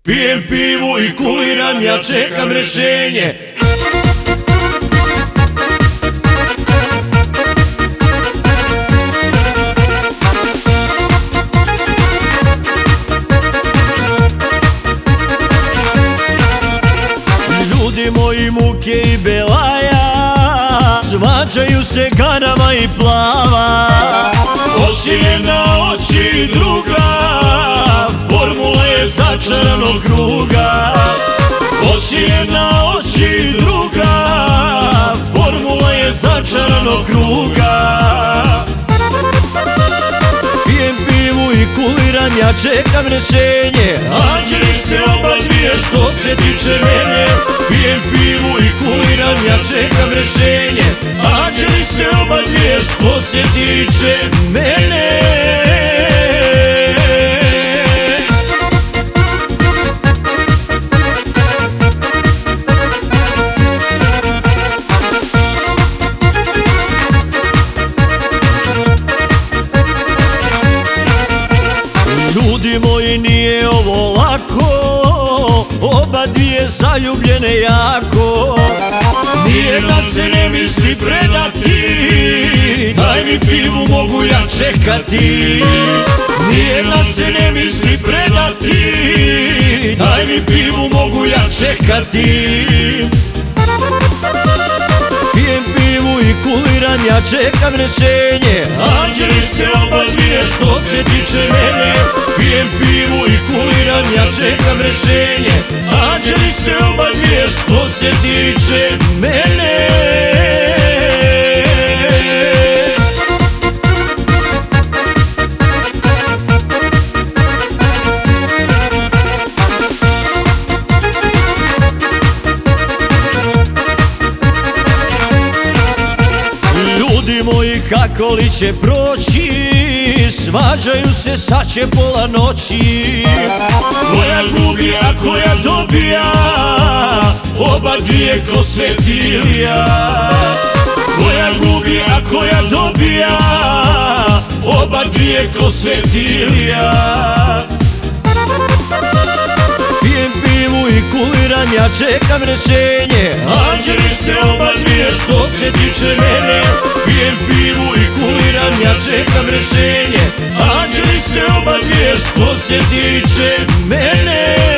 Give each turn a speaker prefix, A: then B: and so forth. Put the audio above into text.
A: Pijem pivu i kuliram, ja čekam rešenje. Ljudi moji muke i belaja, svađaju se Ganama i Plava. Oči jedna, oči druga, formula je začaranog kruga. Oči jedna, oči druga, formula je začaranog kruga. Pijem pivu i kuliram, ja čekam rešenje. Anđeli ste oba dvije što se tiče mene. Pijem pivu i kuliram, ja čekam rešenje. Anđeli ste oba dvije što se tiče mene. Ljudi moji, nije ovo lako, oba dvije zaljubljene jako. Nijedna se ne misli predati, daj mi pivu, mogu ja čekati. Nijedna se ne misli predati, daj mi pivu, mogu ja čekati. Pijem pivu i kuliram, ja čekam rešenje. Anđeli ste oba dvije što se tiče mene. Pijem pivu i kuliram, ja čekam rešenje. Anđeli ste oba dvije što se tiče mene. Ljudi moji, kako li će proći, svađaju se, sad će pola noći. Koja gubi, a koja dobija, oba dvije ko svetilija. Koja gubi, a koja dobija, oba dvije ko svetilija. Pijem pivu i kuliram, ja čekam rešenje. Anđeli ste oba dvije što se tiče mene. Pijem pivu i kuliram, ja čekam rešenje. Anđeli ste oba dvije što se tiče mene.